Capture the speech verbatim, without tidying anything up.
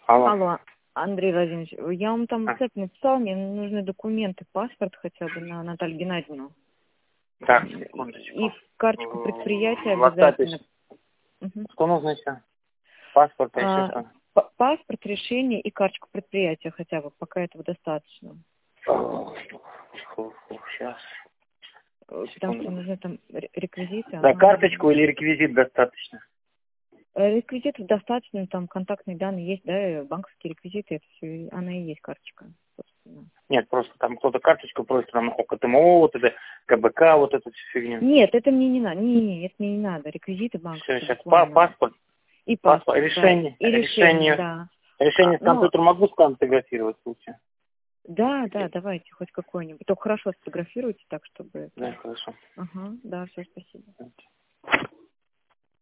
Алло. Алло, Андрей Владимирович, я вам там А. в WhatsApp написал, мне нужны документы, паспорт хотя бы на Наталью Геннадьевну. Так, секундочку. И карточку предприятия В WhatsApp обязательно. Угу. Что нужно еще? Паспорт, а еще А, что? п- паспорт, решение и карточку предприятия хотя бы, пока этого достаточно. Сейчас. Э, Потому что нужны там ре- реквизиты. Да, Ага. карточку или реквизит достаточно? Э, Реквизитов достаточно, там контактные данные есть, да, и банковские реквизиты, это все, она и есть карточка, собственно. Нет, просто там кто-то карточку просит, там ОКТМО, вот это, КБК, вот эту всю фигню. Нет, это мне не надо, не, не, это мне не надо, реквизиты Все, банковские сейчас буквально. паспорт, И паспорт, паспорт, решение, да, и решение, решение, да. решение А, с ну, компьютера могу сфотографировать в случае? да, да, давайте хоть какой-нибудь. Только хорошо сфотографируйте так, чтобы Да, это... хорошо. Ага, да, все, спасибо.